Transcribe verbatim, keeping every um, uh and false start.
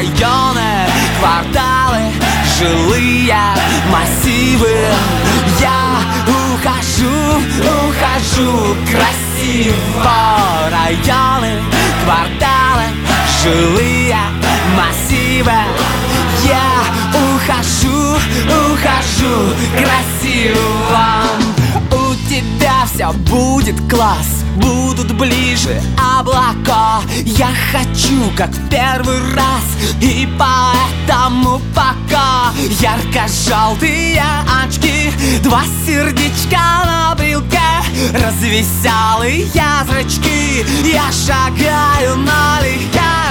районы, кварталы, жилые массивы. Я ухожу, ухожу красиво. Районы, кварталы, жилые массивы. Я ухожу, ухожу красиво. У тебя все будет класс, будут ближе облака. Я хочу, как в первый раз, и поэтому пока ярко-желтые очки, два сердечка на брелке, развеселые зрачки. Я шагаю налегке,